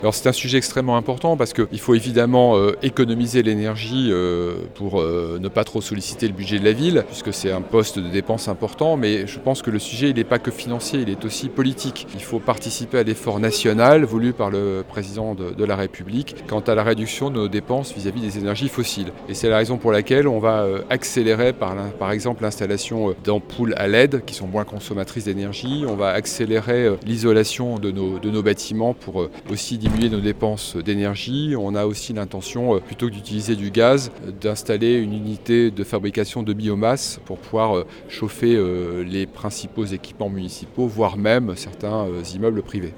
Alors c'est un sujet extrêmement important parce qu'il faut évidemment économiser l'énergie pour ne pas trop solliciter le budget de la ville, puisque c'est un poste de dépense important, mais je pense que le sujet il n'est pas que financier, il est aussi politique. Il faut participer à l'effort national voulu par le président de la République quant à la réduction de nos dépenses vis-à-vis des énergies fossiles. Et c'est la raison pour laquelle on va accélérer par exemple l'installation d'ampoules à LED qui sont moins consommatrices d'énergie. On va accélérer l'isolation de nos bâtiments pour aussi diminuer nos dépenses d'énergie. On a aussi l'intention, plutôt que d'utiliser du gaz, d'installer une unité de fabrication de biomasse pour pouvoir chauffer les principaux équipements municipaux, voire même certains immeubles privés.